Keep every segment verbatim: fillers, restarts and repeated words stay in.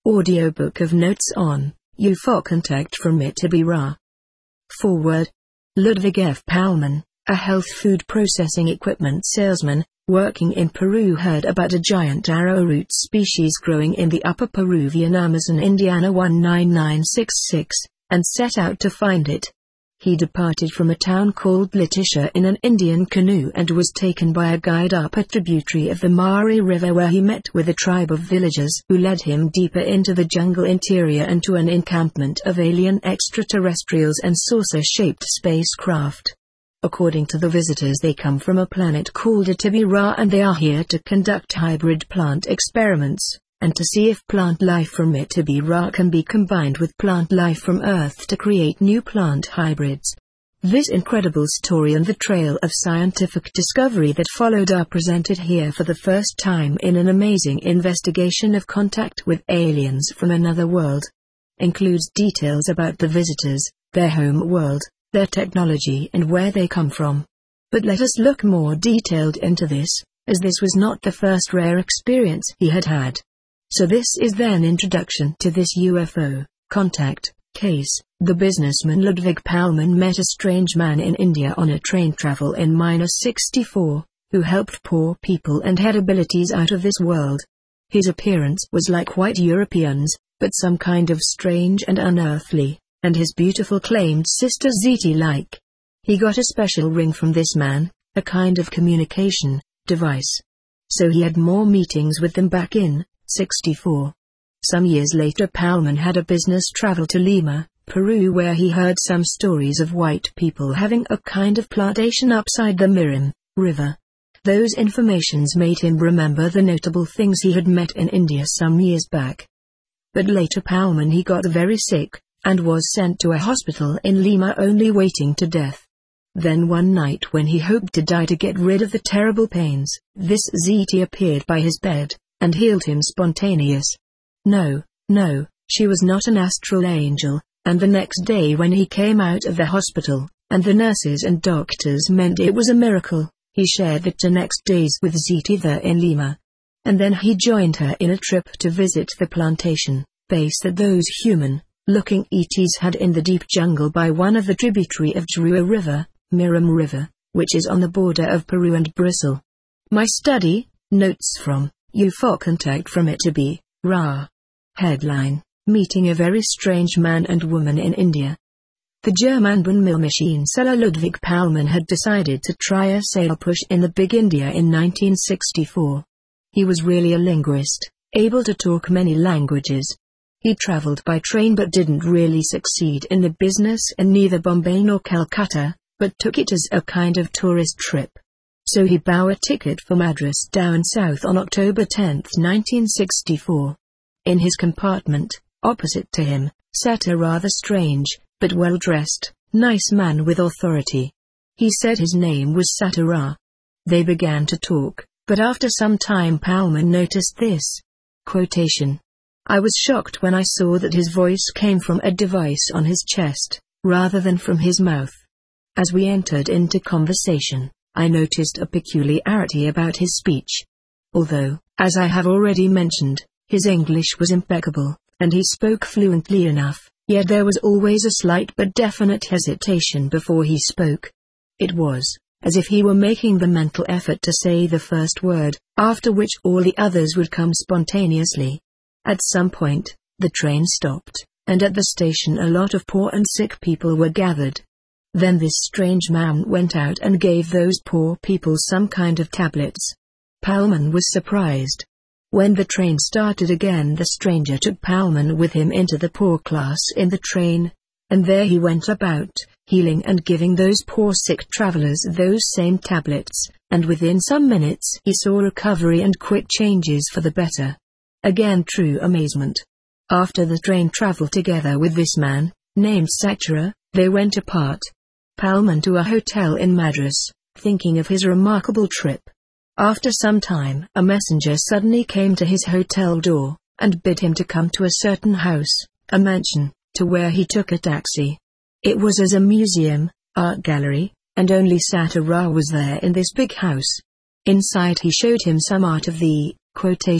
Audiobook of Notes on U F O Contact from Amitabha Ra. Forward. Ludwig F. Paulman, a health food processing equipment salesman, working in Peru, heard about a giant arrowroot species growing in the upper Peruvian Amazon, Indiana one nine nine six six, and set out to find it. He departed from a town called Letitia in an Indian canoe and was taken by a guide up a tributary of the Mari River, where he met with a tribe of villagers who led him deeper into the jungle interior and to an encampment of alien extraterrestrials and saucer-shaped spacecraft. According to the visitors, they come from a planet called Amitabha Ra, and they are here to conduct hybrid plant experiments, and to see if plant life from Amitabha Ra can be combined with plant life from Earth to create new plant hybrids. This incredible story and the trail of scientific discovery that followed are presented here for the first time in an amazing investigation of contact with aliens from another world. Includes details about the visitors, their home world, their technology and where they come from. But let us look more detailed into this, as this was not the first rare experience he had had. So this is then introduction to this U F O contact case. The businessman Ludwig Paulman met a strange man in India on a train travel in sixty-four, who helped poor people and had abilities out of this world. His appearance was like white Europeans, but some kind of strange and unearthly, and his beautiful claimed sister Ziti-like. He got a special ring from this man, a kind of communication device. So he had more meetings with them back in sixty-four. Some years later, Paulman had a business travel to Lima, Peru, where he heard some stories of white people having a kind of plantation upside the Miram River. Those informations made him remember the notable things he had met in India some years back. But later Paulman he got very sick, and was sent to a hospital in Lima, only waiting to death. Then one night, when he hoped to die to get rid of the terrible pains, this Ziti appeared by his bed, and healed him spontaneous. No, no, she was not an astral angel, and the next day when he came out of the hospital, and the nurses and doctors meant it was a miracle, he shared the two next days with Ziti there in Lima. And then he joined her in a trip to visit the plantation base that those human-looking E Ts had in the deep jungle by one of the tributary of Jurua River, Miram River, which is on the border of Peru and Brazil. My study, notes from U F O Contact from Amitabha Ra. Headline: Meeting a very strange man and woman in India. The German windmill machine seller Ludwig Paulman had decided to try a sale push in the Big India in nineteen sixty-four. He was really a linguist, able to talk many languages. He traveled by train but didn't really succeed in the business in neither Bombay nor Calcutta, but took it as a kind of tourist trip. So he bought a ticket for Madras down south on October tenth nineteen sixty-four. In his compartment, opposite to him, sat a rather strange, but well-dressed, nice man with authority. He said his name was Satara. They began to talk, but after some time Paulman noticed this quotation. I was shocked when I saw that his voice came from a device on his chest, rather than from his mouth. As we entered into conversation, I noticed a peculiarity about his speech. Although, as I have already mentioned, his English was impeccable, and he spoke fluently enough, yet there was always a slight but definite hesitation before he spoke. It was as if he were making the mental effort to say the first word, after which all the others would come spontaneously. At some point, the train stopped, and at the station a lot of poor and sick people were gathered. Then this strange man went out and gave those poor people some kind of tablets. Paulman was surprised. When the train started again, the stranger took Paulman with him into the poor class in the train, and there he went about, healing and giving those poor sick travelers those same tablets, and within some minutes he saw recovery and quick changes for the better. Again true amazement. After the train travel together with this man, named Satara, they went apart. Paulman to a hotel in Madras, thinking of his remarkable trip. After some time, a messenger suddenly came to his hotel door, and bid him to come to a certain house, a mansion, to where he took a taxi. It was as a museum, art gallery, and only Satara was there in this big house. Inside he showed him some art of the, quotation,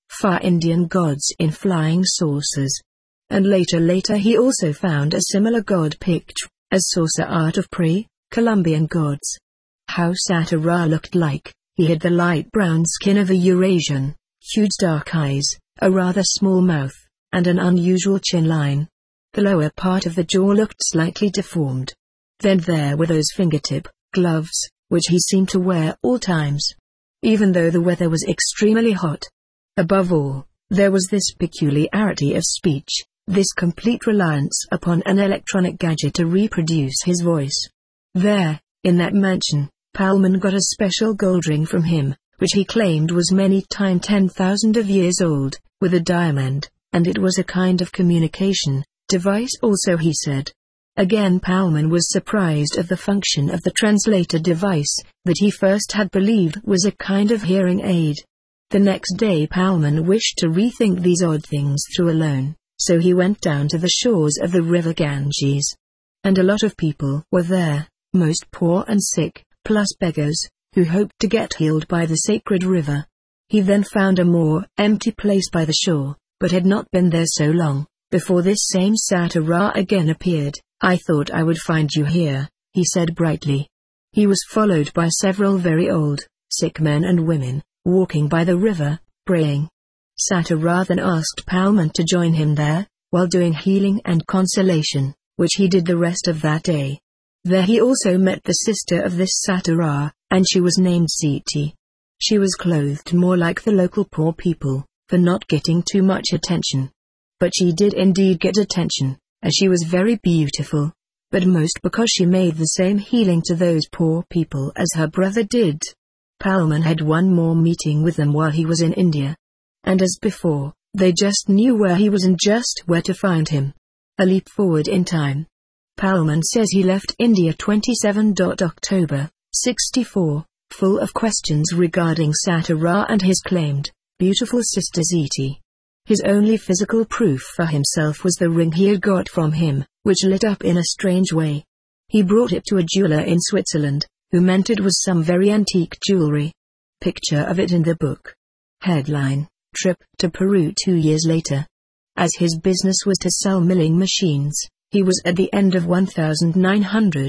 far Indian gods in flying saucers. And later later he also found a similar god picture, as saucer art of pre-Columbian gods. How Satyra looked like, he had the light brown skin of a Eurasian, huge dark eyes, a rather small mouth, and an unusual chin line. The lower part of the jaw looked slightly deformed. Then there were those fingertip gloves, which he seemed to wear all times, even though the weather was extremely hot. Above all, there was this peculiarity of speech, this complete reliance upon an electronic gadget to reproduce his voice. There, in that mansion, Palman got a special gold ring from him, which he claimed was many times ten thousand of years old, with a diamond, and it was a kind of communication device also, he said. Again Palman was surprised at the function of the translator device, that he first had believed was a kind of hearing aid. The next day Palman wished to rethink these odd things through alone, so he went down to the shores of the river Ganges. And a lot of people were there, most poor and sick, plus beggars, who hoped to get healed by the sacred river. He then found a more empty place by the shore, but had not been there so long, before this same Satyra again appeared. "I thought I would find you here," he said brightly. He was followed by several very old, sick men and women, walking by the river, praying. Satyra then asked Palman to join him there, while doing healing and consolation, which he did the rest of that day. There he also met the sister of this Satyra, and she was named Ziti. She was clothed more like the local poor people, for not getting too much attention. But she did indeed get attention, as she was very beautiful, but most because she made the same healing to those poor people as her brother did. Palman had one more meeting with them while he was in India. And as before, they just knew where he was and just where to find him. A leap forward in time. Palman says he left India twenty-seventh October, sixty-four, full of questions regarding Satyra and his claimed, beautiful sister Ziti. His only physical proof for himself was the ring he had got from him, which lit up in a strange way. He brought it to a jeweler in Switzerland, who meant it was some very antique jewelry. Picture of it in the book. Headline: Trip to Peru two years later. As his business was to sell milling machines, he was at the end of nineteen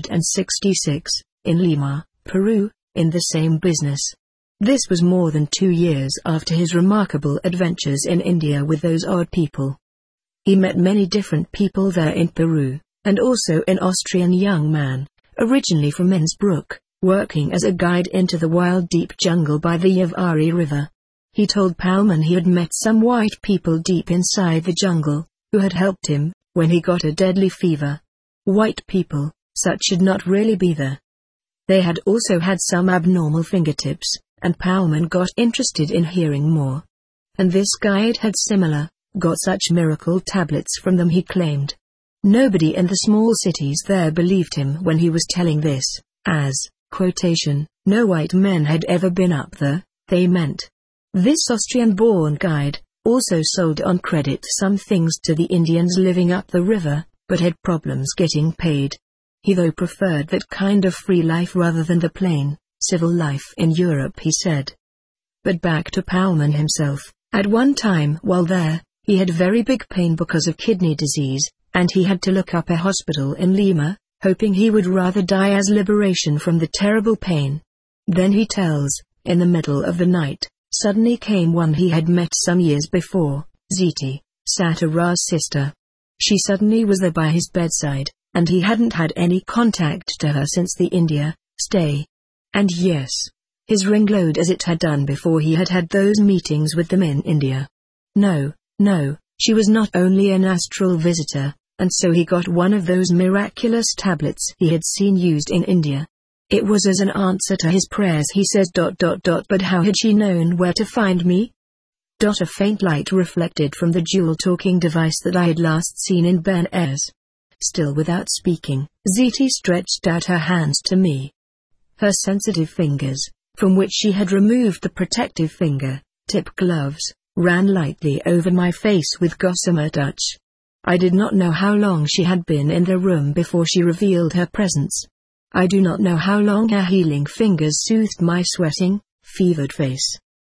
sixty-six, in Lima, Peru, in the same business. This was more than two years after his remarkable adventures in India with those odd people. He met many different people there in Peru, and also an Austrian young man, originally from Innsbruck, working as a guide into the wild deep jungle by the Yavari River. He told Palman he had met some white people deep inside the jungle, who had helped him when he got a deadly fever. White people, such should not really be there. They had also had some abnormal fingertips, and Palman got interested in hearing more. And this guide had similar, got such miracle tablets from them, he claimed. Nobody in the small cities there believed him when he was telling this, as, quotation, no white men had ever been up there, they meant. This Austrian-born guide also sold on credit some things to the Indians living up the river, but had problems getting paid. He though preferred that kind of free life rather than the plain, civil life in Europe, he said. But back to Palman himself. At one time while there, he had very big pain because of kidney disease, and he had to look up a hospital in Lima, hoping he would rather die as liberation from the terrible pain. Then he tells, in the middle of the night, suddenly came one he had met some years before, Ziti, Satyra's sister. She suddenly was there by his bedside, and he hadn't had any contact to her since the India stay. And yes, his ring glowed as it had done before he had had those meetings with them in India. No, no, she was not only an astral visitor, and so he got one of those miraculous tablets he had seen used in India. It was as an answer to his prayers, he says. Dot dot dot. But how had she known where to find me? Dot. A faint light reflected from the dual talking device that I had last seen in Ben Ayres. Still without speaking, Ziti stretched out her hands to me. Her sensitive fingers, from which she had removed the protective finger tip gloves, ran lightly over my face with gossamer touch. I did not know how long she had been in the room before she revealed her presence. I do not know how long her healing fingers soothed my sweating, fevered face.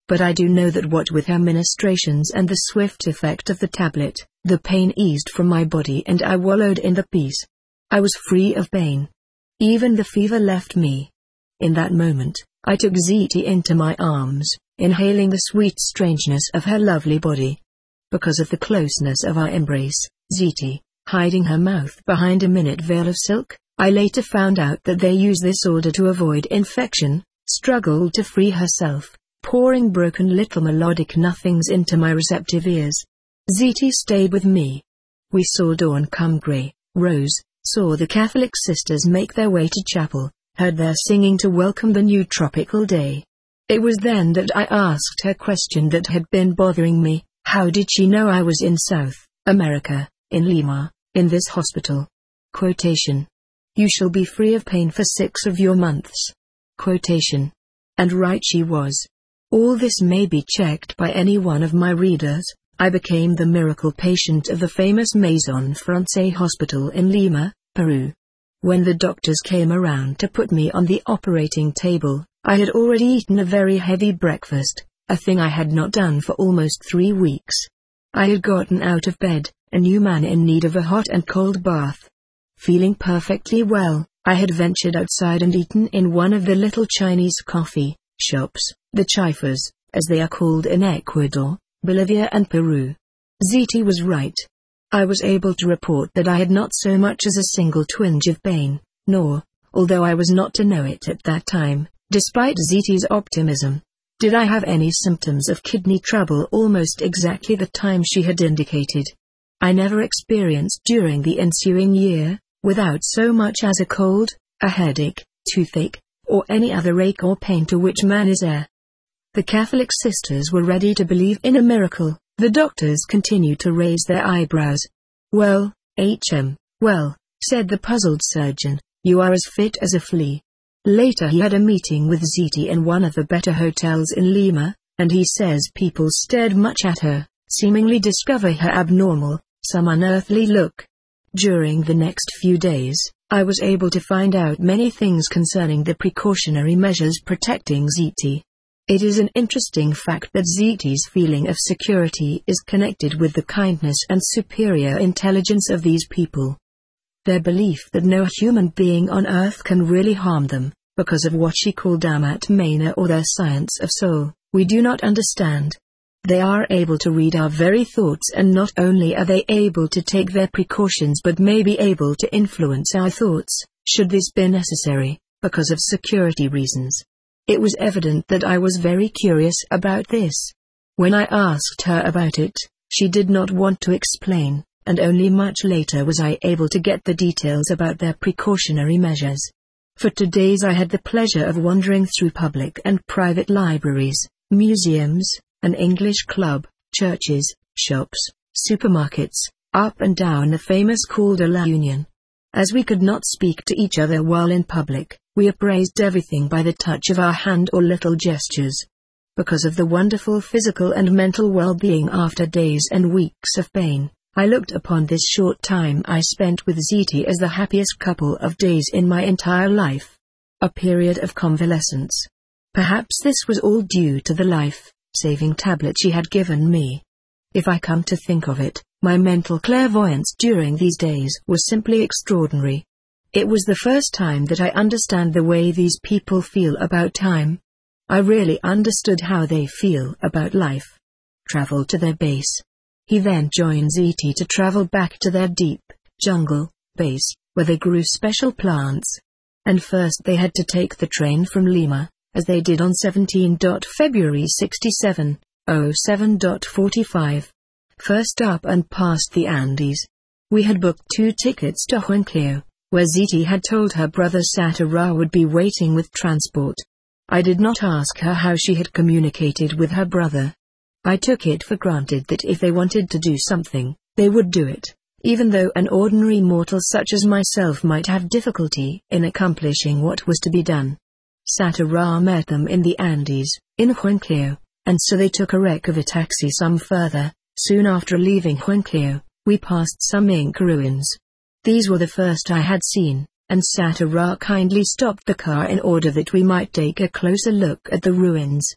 but I do know that what with her ministrations and the swift effect of the tablet, the pain eased from my body and I wallowed in the peace. I was free of pain. Even the fever left me. In that moment, I took Ziti into my arms, inhaling the sweet strangeness of her lovely body. Because of the closeness of our embrace, Ziti, hiding her mouth behind a minute veil of silk, I later found out that they use this order to avoid infection, struggled to free herself, pouring broken little melodic nothings into my receptive ears. Ziti stayed with me. We saw dawn come grey, rose, saw the Catholic sisters make their way to chapel, heard their singing to welcome the new tropical day. It was then that I asked her question that had been bothering me: how did she know I was in South America, in Lima, in this hospital? Quotation. You shall be free of pain for six of your months. Quotation. And right she was. All this may be checked by any one of my readers. I became the miracle patient of the famous Maison Francais Hospital in Lima, Peru. When the doctors came around to put me on the operating table, I had already eaten a very heavy breakfast, a thing I had not done for almost three weeks. I had gotten out of bed, a new man in need of a hot and cold bath. Feeling perfectly well, I had ventured outside and eaten in one of the little Chinese coffee shops, the chifas, as they are called in Ecuador, Bolivia and Peru. Ziti was right. I was able to report that I had not so much as a single twinge of pain, nor, although I was not to know it at that time, despite Ziti's optimism, did I have any symptoms of kidney trouble almost exactly the time she had indicated. I never experienced during the ensuing year, without so much as a cold, a headache, toothache, or any other ache or pain to which man is heir. The Catholic sisters were ready to believe in a miracle. The doctors continued to raise their eyebrows. Well, H M, well, said the puzzled surgeon, you are as fit as a flea. Later he had a meeting with Ziti in one of the better hotels in Lima, and he says people stared much at her, seemingly discover her abnormal, some unearthly look. During the next few days, I was able to find out many things concerning the precautionary measures protecting Ziti. It is an interesting fact that Ziti's feeling of security is connected with the kindness and superior intelligence of these people. Their belief that no human being on earth can really harm them, because of what she called Amat Mana or their science of soul, we do not understand. They are able to read our very thoughts, and not only are they able to take their precautions but may be able to influence our thoughts, should this be necessary, because of security reasons. It was evident that I was very curious about this. When I asked her about it, she did not want to explain, and only much later was I able to get the details about their precautionary measures. For two days I had the pleasure of wandering through public and private libraries, museums, an English club, churches, shops, supermarkets, up and down the famous Col de la Union. As we could not speak to each other while in public, we appraised everything by the touch of our hand or little gestures. Because of the wonderful physical and mental well-being after days and weeks of pain, I looked upon this short time I spent with Ziti as the happiest couple of days in my entire life. A period of convalescence. Perhaps this was all due to the life-saving tablet she had given me. If I come to think of it, my mental clairvoyance during these days was simply extraordinary. It was the first time that I understand the way these people feel about time. I really understood how they feel about life. Travel to their base. He then joined Ziti to travel back to their deep jungle base, where they grew special plants. And first they had to take the train from Lima, as they did on seventeenth February sixty-seven oh seven forty-five. First up and past the Andes. We had booked two tickets to Huancayo, where Ziti had told her brother Satara would be waiting with transport. I did not ask her how she had communicated with her brother. I took it for granted that if they wanted to do something, they would do it, even though an ordinary mortal such as myself might have difficulty in accomplishing what was to be done. Satara met them in the Andes, in Huancayo, and so they took a wreck of a taxi some further. Soon after leaving Huancayo, we passed some Inca ruins. These were the first I had seen, and Satara kindly stopped the car in order that we might take a closer look at the ruins.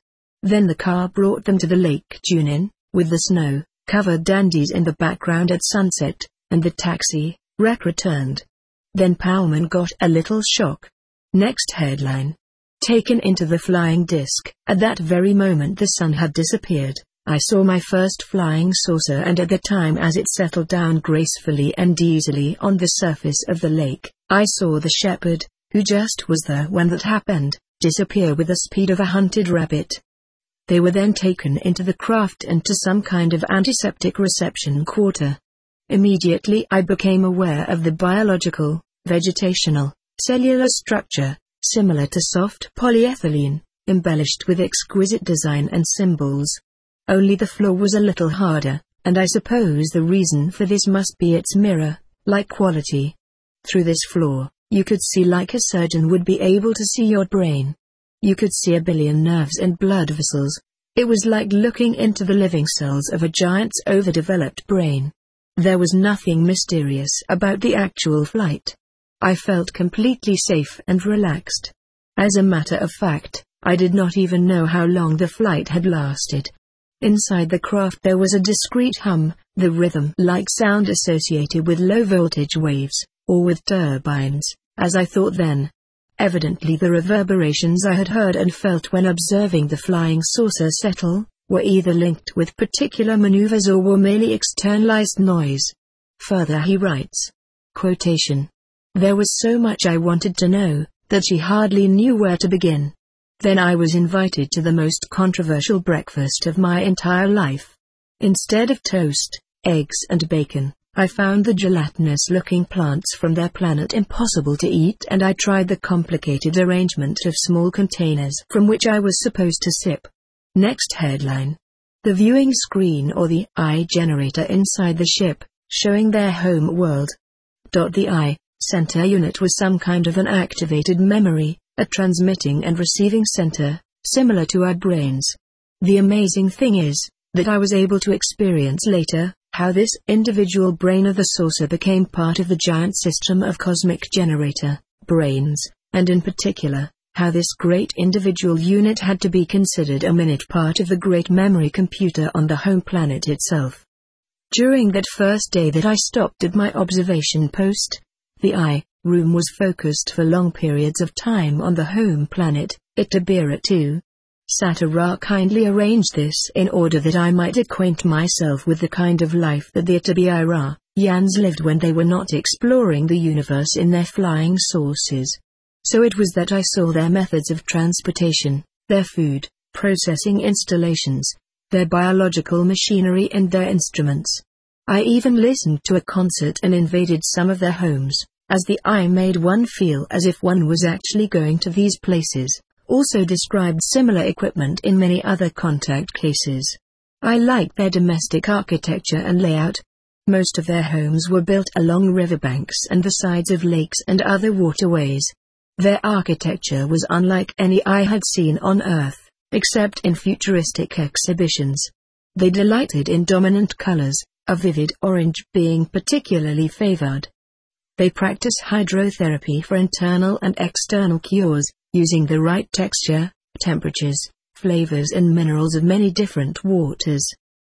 Then the car brought them to the Lake Junin, with the snow-covered dandies in the background at sunset, and the taxi wreck returned. Then Powman got a little shock. Next headline. Taken into the flying disc. At that very moment the sun had disappeared. I saw my first flying saucer, and at the time as it settled down gracefully and easily on the surface of the lake, I saw the shepherd, who just was there when that happened, disappear with the speed of a hunted rabbit. They were then taken into the craft and to some kind of antiseptic reception quarter. Immediately I became aware of the biological, vegetational, cellular structure, similar to soft polyethylene, embellished with exquisite design and symbols. Only the floor was a little harder, and I suppose the reason for this must be its mirror-like quality. Through this floor, you could see like a surgeon would be able to see your brain. You could see a billion nerves and blood vessels. It was like looking into the living cells of a giant's overdeveloped brain. There was nothing mysterious about the actual flight. I felt completely safe and relaxed. As a matter of fact, I did not even know how long the flight had lasted. Inside the craft there was a discreet hum, the rhythm-like sound associated with low-voltage waves, or with turbines, as I thought then. Evidently the reverberations I had heard and felt when observing the flying saucer settle, were either linked with particular maneuvers or were merely externalized noise. Further he writes, quotation, "There was so much I wanted to know, that she hardly knew where to begin. Then I was invited to the most controversial breakfast of my entire life. Instead of toast, eggs and bacon, I found the gelatinous-looking plants from their planet impossible to eat, and I tried the complicated arrangement of small containers from which I was supposed to sip." Next headline. The viewing screen or the eye generator inside the ship, showing their home world. The eye center unit was some kind of an activated memory, a transmitting and receiving center, similar to our brains. The amazing thing is, that I was able to experience later, how this individual brain of the saucer became part of the giant system of cosmic generator brains, and in particular, how this great individual unit had to be considered a minute part of the great memory computer on the home planet itself. During that first day that I stopped at my observation post, the eye room was focused for long periods of time on the home planet, Itabira two. Satara kindly arranged this in order that I might acquaint myself with the kind of life that the Itabira Yans lived when they were not exploring the universe in their flying saucers. So it was that I saw their methods of transportation, their food processing installations, their biological machinery and their instruments. I even listened to a concert and invaded some of their homes, as the eye made one feel as if one was actually going to these places. Also described similar equipment in many other contact cases. I liked their domestic architecture and layout. Most of their homes were built along riverbanks and the sides of lakes and other waterways. Their architecture was unlike any I had seen on Earth, except in futuristic exhibitions. They delighted in dominant colors, a vivid orange being particularly favored. They practice hydrotherapy for internal and external cures, using the right texture, temperatures, flavors and minerals of many different waters.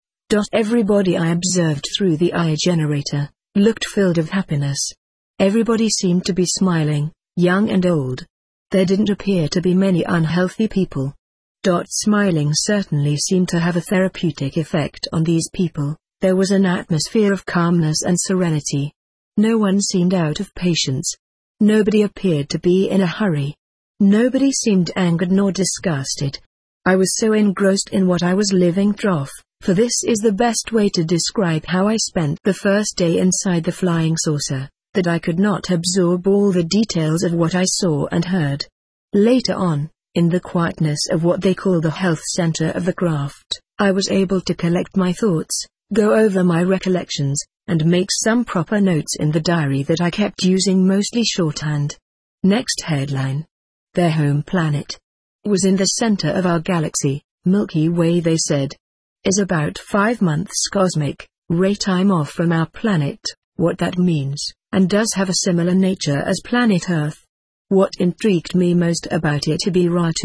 Everybody I observed through the eye generator looked filled of happiness. Everybody seemed to be smiling, young and old. There didn't appear to be many unhealthy people. Smiling certainly seemed to have a therapeutic effect on these people. There was an atmosphere of calmness and serenity. No one seemed out of patience. Nobody appeared to be in a hurry. Nobody seemed angered nor disgusted. I was so engrossed in what I was living through, for this is the best way to describe how I spent the first day inside the flying saucer, that I could not absorb all the details of what I saw and heard. Later on, in the quietness of what they call the health center of the craft, I was able to collect my thoughts, go over my recollections, and make some proper notes in the diary that I kept using mostly shorthand. Next headline. Their home planet was in the center of our galaxy. Milky Way, they said, is about five months cosmic ray time off from our planet. What that means, and does have a similar nature as planet Earth. What intrigued me most about Itabira two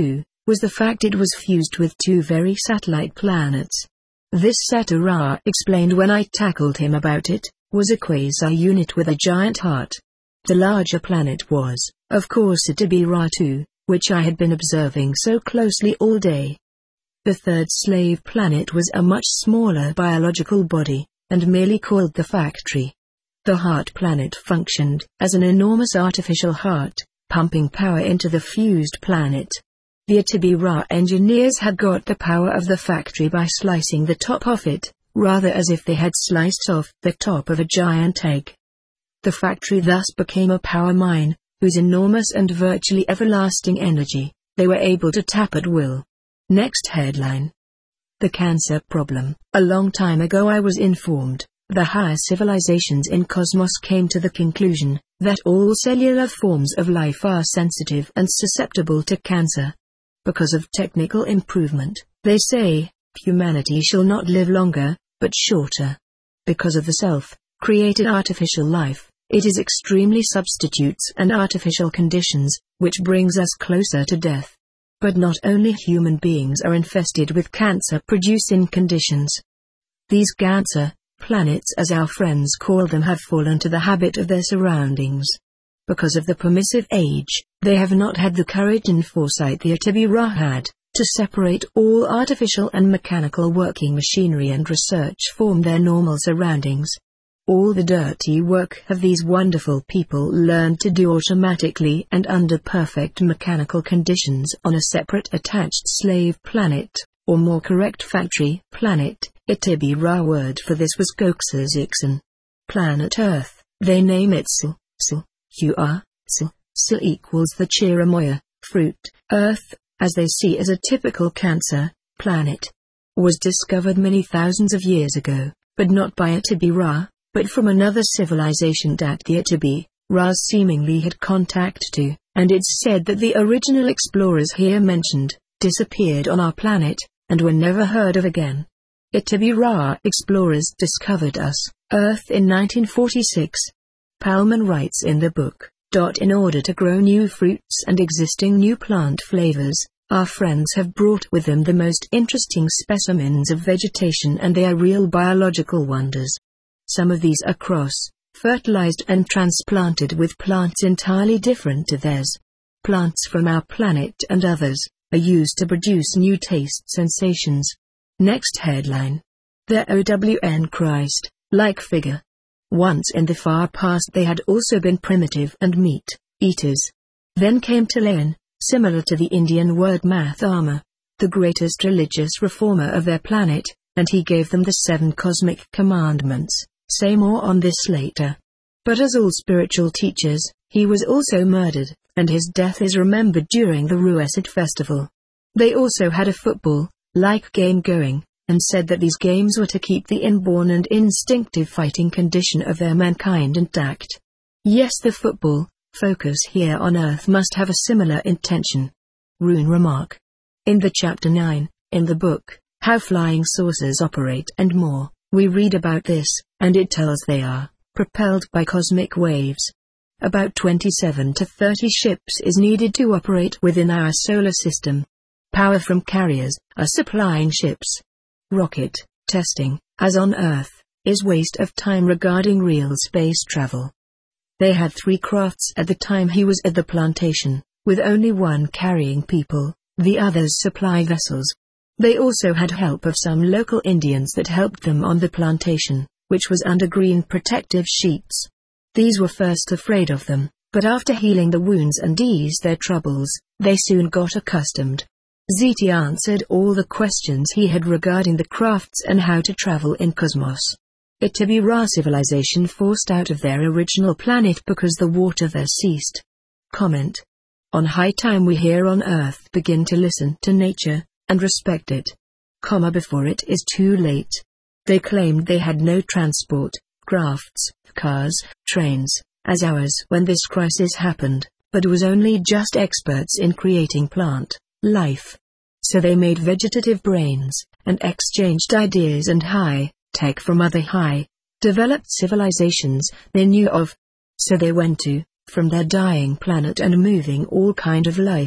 was the fact it was fused with two very satellite planets. This Satara explained when I tackled him about it, was a quasi-unit with a giant heart. The larger planet was, of course, Itibi-Ra two, which I had been observing so closely all day. The third slave planet was a much smaller biological body, and merely called the factory. The heart planet functioned as an enormous artificial heart, pumping power into the fused planet. The Itibi-Ra engineers had got the power of the factory by slicing the top off it, rather as if they had sliced off the top of a giant egg. The factory thus became a power mine, whose enormous and virtually everlasting energy they were able to tap at will. Next headline. The cancer problem. A long time ago I was informed, the higher civilizations in cosmos came to the conclusion that all cellular forms of life are sensitive and susceptible to cancer. Because of technical improvement, they say, humanity shall not live longer, but shorter. Because of the self-created artificial life, it is extremely substitutes and artificial conditions, which brings us closer to death. But not only human beings are infested with cancer-producing conditions. These cancer planets, as our friends call them, have fallen to the habit of their surroundings. Because of the permissive age, they have not had the courage and foresight the Itibi-Ra had, to separate all artificial and mechanical working machinery and research from their normal surroundings. All the dirty work have these wonderful people learned to do automatically and under perfect mechanical conditions on a separate attached slave planet, or more correct factory planet. Itibi-Ra word for this was Koksazixan. Planet Earth, they name it Sil, Sil, Ur, Sil, Sil equals the Chiramoya, fruit, Earth, as they see as a typical cancer planet. Was discovered many thousands of years ago, but not by Itibi-Ra, but from another civilization that the Itibi-Ras seemingly had contact to, and it's said that the original explorers here mentioned, disappeared on our planet, and were never heard of again. Itibi-Ra explorers discovered us, Earth, in nineteen forty-six. Palman writes in the book, in order to grow new fruits and existing new plant flavors, our friends have brought with them the most interesting specimens of vegetation, and they are real biological wonders. Some of these are cross-fertilized and transplanted with plants entirely different to theirs. Plants from our planet and others are used to produce new taste sensations. Next headline. The O W N Christ-like figure. Once in the far past they had also been primitive and meat-eaters. Then came Talayan, similar to the Indian word Mathama, the greatest religious reformer of their planet, and he gave them the seven cosmic commandments. Say more on this later. But as all spiritual teachers, he was also murdered, and his death is remembered during the Ruesid festival. They also had a football-like game going, and said that these games were to keep the inborn and instinctive fighting condition of their mankind intact. Yes, the football focus here on Earth must have a similar intention. Rune remark. In the chapter nine, in the book, How Flying Saucers Operate and more, we read about this, and it tells they are propelled by cosmic waves. About twenty-seven to thirty ships is needed to operate within our solar system. Power from carriers are supplying ships. Rocket testing, as on Earth, is waste of time regarding real space travel. They had three crafts at the time he was at the plantation, with only one carrying people, the others supply vessels. They also had help of some local Indians that helped them on the plantation, which was under green protective sheets. These were first afraid of them, but after healing the wounds and eased their troubles, they soon got accustomed. Ziti answered all the questions he had regarding the crafts and how to travel in cosmos. Itibi-Ra civilization forced out of their original planet because the water there ceased. Comment. On high time we here on Earth begin to listen to nature, and respect it. Comma before it is too late. They claimed they had no transport, crafts, cars, trains, as ours when this crisis happened, but was only just experts in creating plant life. So they made vegetative brains, and exchanged ideas and high-tech from other high-developed civilizations they knew of. So they went to, from their dying planet and moving all kind of life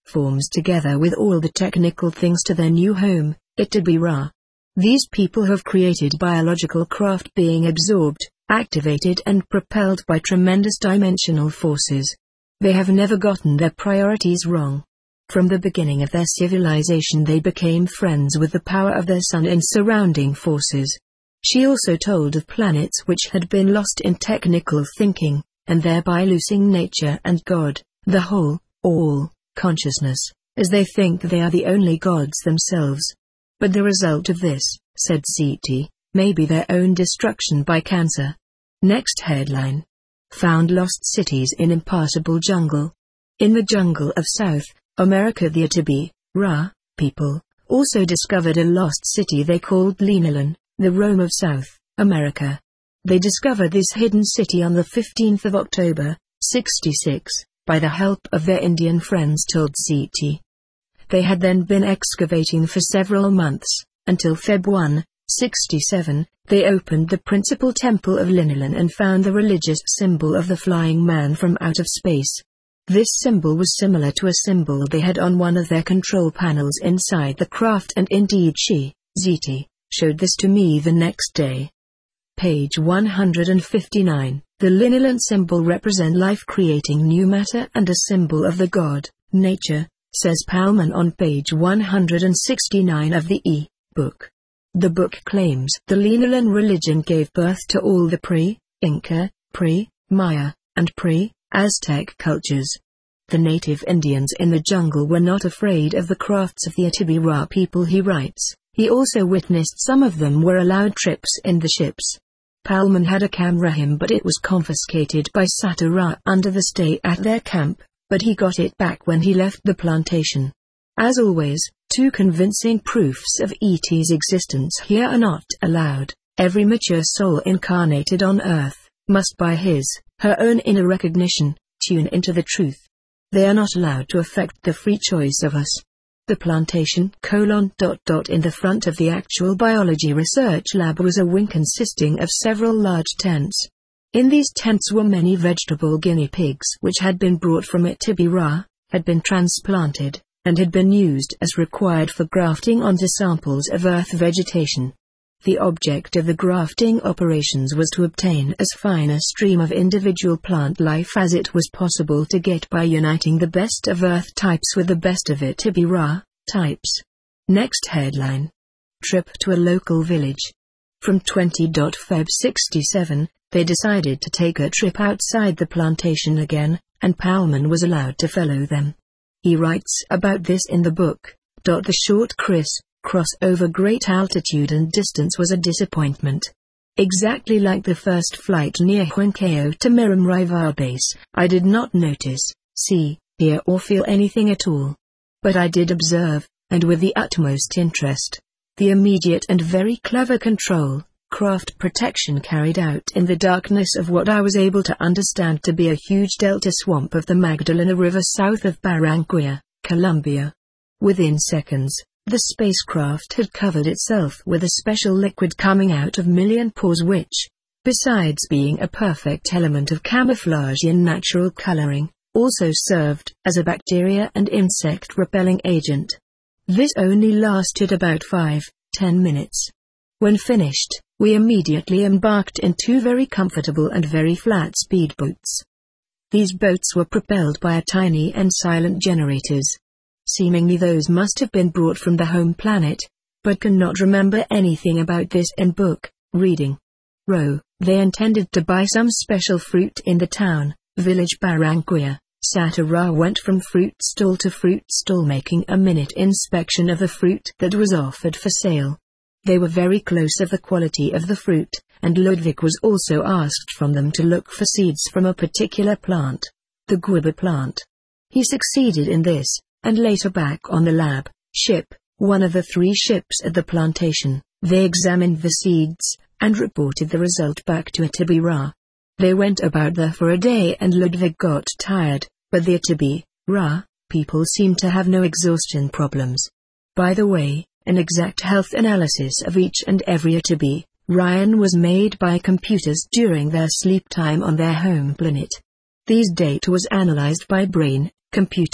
platforms together with all the technical things to their new home, Itibi Ra. These people have created biological craft being absorbed, activated and propelled by tremendous dimensional forces. They have never gotten their priorities wrong. From the beginning of their civilization they became friends with the power of their sun and surrounding forces. She also told of planets which had been lost in technical thinking, and thereby losing nature and God, the whole, all, consciousness, as they think they are the only gods themselves. But the result of this, said Ziti, may be their own destruction by cancer. Next headline. Found lost cities in impassable jungle. In the jungle of South America, the Itibi Ra people also discovered a lost city they called Linilan, the Rome of South America. They discovered this hidden city on the fifteenth of October, sixty-six, by the help of their Indian friends, told Ziti. They had then been excavating for several months, until February first, sixty-seven, they opened the principal temple of Linilan and found the religious symbol of the flying man from outer space. This symbol was similar to a symbol they had on one of their control panels inside the craft, and indeed she, Ziti, showed this to me the next day. Page one hundred fifty-nine. The Linilan symbol represent life creating new matter and a symbol of the god, nature, says Palman on page one hundred sixty-nine of the e-book. The book claims the Linilan religion gave birth to all the pre-Inca, pre-Maya, and pre-Aztec cultures. The native Indians in the jungle were not afraid of the crafts of the Itibi Ra people, he writes. He also witnessed some of them were allowed trips in the ships. Palman had a camera him, but it was confiscated by Satara under the stay at their camp, but he got it back when he left the plantation. As always, two convincing proofs of E T's existence here are not allowed. Every mature soul incarnated on earth must by his, her own inner recognition, tune into the truth. They are not allowed to affect the free choice of us. The plantation colon dot dot in the front of the actual biology research lab was a wing consisting of several large tents. In these tents were many vegetable guinea pigs which had been brought from Itibi Ra, had been transplanted, and had been used as required for grafting onto samples of earth vegetation. The object of the grafting operations was to obtain as fine a stream of individual plant life as it was possible to get by uniting the best of earth types with the best of Itibi Ra types. Next headline. Trip to a local village. From twentieth of February sixty-seven, they decided to take a trip outside the plantation again, and Palman was allowed to follow them. He writes about this in the book. The short criss cross over great altitude and distance was a disappointment. Exactly like the first flight near Huancayo to Miram Rivar base, I did not notice, see, hear or feel anything at all. But I did observe, and with the utmost interest, the immediate and very clever control, craft protection carried out in the darkness of what I was able to understand to be a huge delta swamp of the Magdalena River south of Barranquilla, Colombia. Within seconds, the spacecraft had covered itself with a special liquid coming out of million pores which, besides being a perfect element of camouflage in natural coloring, also served as a bacteria and insect repelling agent. This only lasted about five, ten minutes. When finished, we immediately embarked in two very comfortable and very flat speedboats. These boats were propelled by a tiny and silent generators. Seemingly those must have been brought from the home planet, but cannot remember anything about this in book reading. Row, they intended to buy some special fruit in the town, village Barranquilla. Satara went from fruit stall to fruit stall making a minute inspection of the fruit that was offered for sale. They were very close of the quality of the fruit, and Ludwig was also asked from them to look for seeds from a particular plant, the guava plant. He succeeded in this, and later back on the lab ship, one of the three ships at the plantation, they examined the seeds, and reported the result back to Itibi Ra. They went about there for a day and Ludwig got tired, but the Itibi Ra people seemed to have no exhaustion problems. By the way, an exact health analysis of each and every Itibi Ryan was made by computers during their sleep time on their home planet. These data was analyzed by brain computers,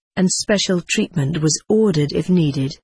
and special treatment was ordered if needed.